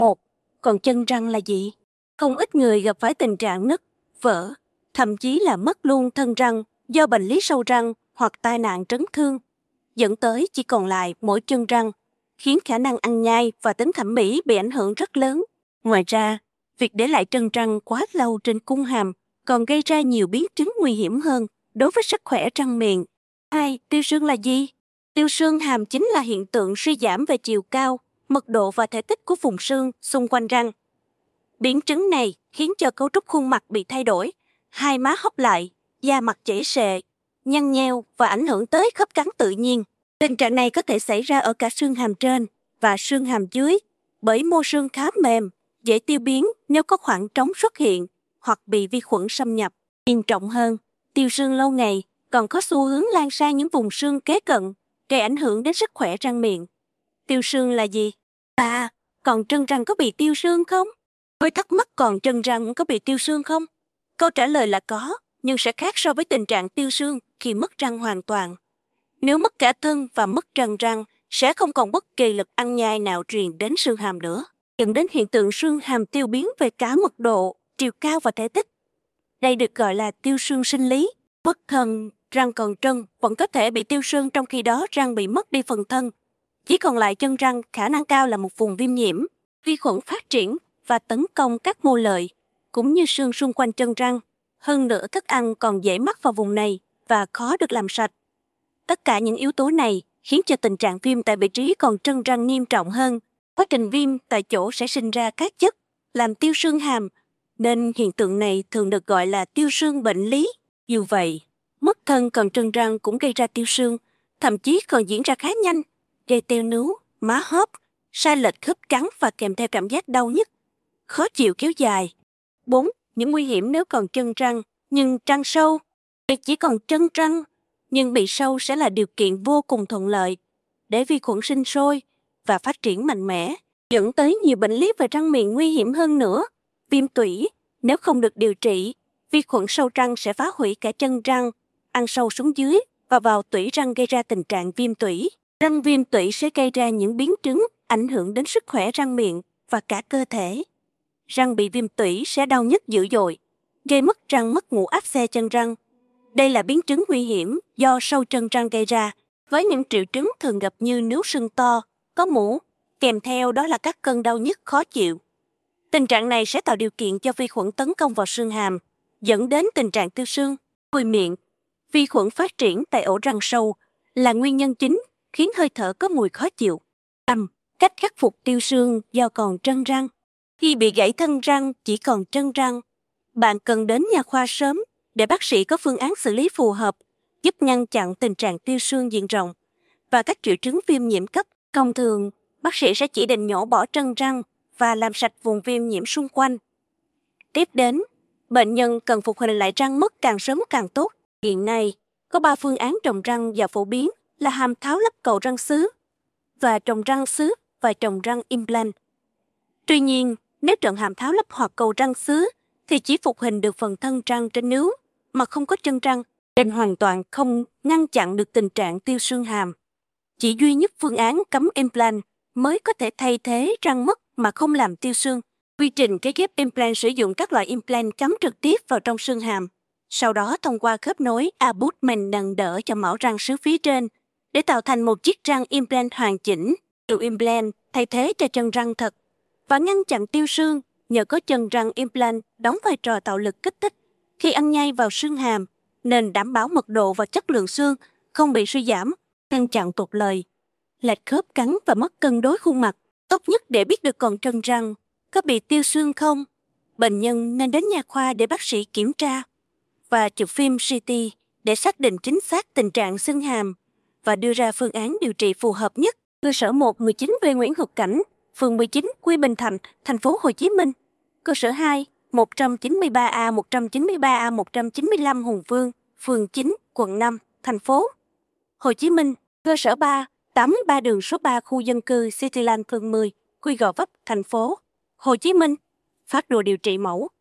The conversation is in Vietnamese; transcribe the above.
1. Còn chân răng là gì? Không ít người gặp phải tình trạng nứt, vỡ, thậm chí là mất luôn thân răng do bệnh lý sâu răng hoặc tai nạn chấn thương, dẫn tới chỉ còn lại mỗi chân răng, khiến khả năng ăn nhai và tính thẩm mỹ bị ảnh hưởng rất lớn. Ngoài ra, việc để lại chân răng quá lâu trên cung hàm còn gây ra nhiều biến chứng nguy hiểm hơn đối với sức khỏe răng miệng. 2. Tiêu xương là gì? Tiêu xương hàm chính là hiện tượng suy giảm về chiều cao, mật độ và thể tích của vùng xương xung quanh răng. Biến chứng này khiến cho cấu trúc khuôn mặt bị thay đổi, hai má hốc lại, da mặt chảy xệ, nhăn nheo và ảnh hưởng tới khớp cắn tự nhiên. Tình trạng này có thể xảy ra ở cả xương hàm trên và xương hàm dưới bởi mô xương khá mềm, dễ tiêu biến nếu có khoảng trống xuất hiện hoặc bị vi khuẩn xâm nhập. Nghiêm trọng hơn, tiêu xương lâu ngày còn có xu hướng lan sang những vùng xương kế cận, gây ảnh hưởng đến sức khỏe răng miệng. Tiêu xương là gì? Còn chân răng có bị tiêu xương không? Với thắc mắc còn chân răng có bị tiêu xương không? Câu trả lời là có, nhưng sẽ khác so với tình trạng tiêu xương khi mất răng hoàn toàn. Nếu mất cả thân và mất trần răng, sẽ không còn bất kỳ lực ăn nhai nào truyền đến xương hàm nữa, dẫn đến hiện tượng xương hàm tiêu biến về cả mật độ, chiều cao và thể tích. Đây được gọi là tiêu xương sinh lý. Mất thân, răng còn trơn vẫn có thể bị tiêu xương, trong khi đó răng bị mất đi phần thân. Chỉ còn lại chân răng khả năng cao là một vùng viêm nhiễm, vi khuẩn phát triển và tấn công các mô lợi, cũng như xương xung quanh chân răng. Hơn nữa, thức ăn còn dễ mắc vào vùng này và khó được làm sạch. Tất cả những yếu tố này khiến cho tình trạng viêm tại vị trí còn chân răng nghiêm trọng hơn. Quá trình viêm tại chỗ sẽ sinh ra các chất làm tiêu xương hàm, nên hiện tượng này thường được gọi là tiêu xương bệnh lý. Dù vậy, mất thân còn chân răng cũng gây ra tiêu xương, thậm chí còn diễn ra khá nhanh, gây teo nướu, má hóp, sai lệch khớp cắn và kèm theo cảm giác đau nhức, khó chịu kéo dài. 4. Những nguy hiểm nếu còn chân răng nhưng răng sâu. Việc chỉ còn chân răng nhưng bị sâu sẽ là điều kiện vô cùng thuận lợi để vi khuẩn sinh sôi và phát triển mạnh mẽ, dẫn tới nhiều bệnh lý về răng miệng nguy hiểm hơn nữa. Viêm tủy, nếu không được điều trị, vi khuẩn sâu răng sẽ phá hủy cả chân răng, ăn sâu xuống dưới và vào tủy răng, gây ra tình trạng viêm tủy. Răng viêm tủy sẽ gây ra những biến chứng ảnh hưởng đến sức khỏe răng miệng và cả cơ thể. Răng bị viêm tủy sẽ đau nhức dữ dội, gây mất răng, mất ngủ, áp xe chân răng. Đây là biến chứng nguy hiểm do sâu chân răng gây ra, với những triệu chứng thường gặp như nướu sưng to, có mủ, kèm theo đó là các cơn đau nhức khó chịu. Tình trạng này sẽ tạo điều kiện cho vi khuẩn tấn công vào xương hàm, dẫn đến tình trạng tiêu xương, bụi miệng. Vi khuẩn phát triển tại ổ răng sâu là nguyên nhân chính khiến hơi thở có mùi khó chịu. 5. Cách khắc phục tiêu xương do còn chân răng. Khi bị gãy thân răng chỉ còn chân răng, bạn cần đến nha khoa sớm để bác sĩ có phương án xử lý phù hợp, giúp ngăn chặn tình trạng tiêu xương diện rộng và các triệu chứng viêm nhiễm cấp. Thông thường, bác sĩ sẽ chỉ định nhổ bỏ chân răng và làm sạch vùng viêm nhiễm xung quanh. Tiếp đến, bệnh nhân cần phục hồi lại răng mất càng sớm càng tốt. Hiện nay, có 3 phương án trồng răng và phổ biến là hàm tháo lắp cầu răng sứ và trồng răng sứ và trồng răng implant. Tuy nhiên, nếu chọn hàm tháo lắp hoặc cầu răng sứ thì chỉ phục hình được phần thân răng trên nướu mà không có chân răng, nên hoàn toàn không ngăn chặn được tình trạng tiêu xương hàm. Chỉ duy nhất phương án cắm implant mới có thể thay thế răng mất mà không làm tiêu xương. Quy trình cấy ghép implant sử dụng các loại implant cắm trực tiếp vào trong xương hàm, sau đó thông qua khớp nối abutment nâng đỡ cho mẫu răng sứ phía trên để tạo thành một chiếc răng implant hoàn chỉnh. Từ implant thay thế cho chân răng thật và ngăn chặn tiêu xương nhờ có chân răng implant đóng vai trò tạo lực kích thích khi ăn nhai vào xương hàm, nên đảm bảo mật độ và chất lượng xương không bị suy giảm, ngăn chặn tụt lời, lệch khớp cắn và mất cân đối khuôn mặt. Tốt nhất để biết được còn chân răng có bị tiêu xương không, bệnh nhân nên đến nha khoa để bác sĩ kiểm tra và chụp phim CT để xác định chính xác tình trạng xương hàm và đưa ra phương án điều trị phù hợp nhất. Cơ sở 119 V Nguyễn Hữu Cảnh, phường 19, Quy Bình Thạnh, thành phố Hồ Chí Minh. Cơ sở 2, 193A, 193A, 195 Hùng Vương, phường 9, quận 5, thành phố Hồ Chí Minh. Cơ sở 3, 83 đường số 3 khu dân cư Cityland phường 10, Quy Gò Vấp, thành phố Hồ Chí Minh. Phác đồ điều trị mẫu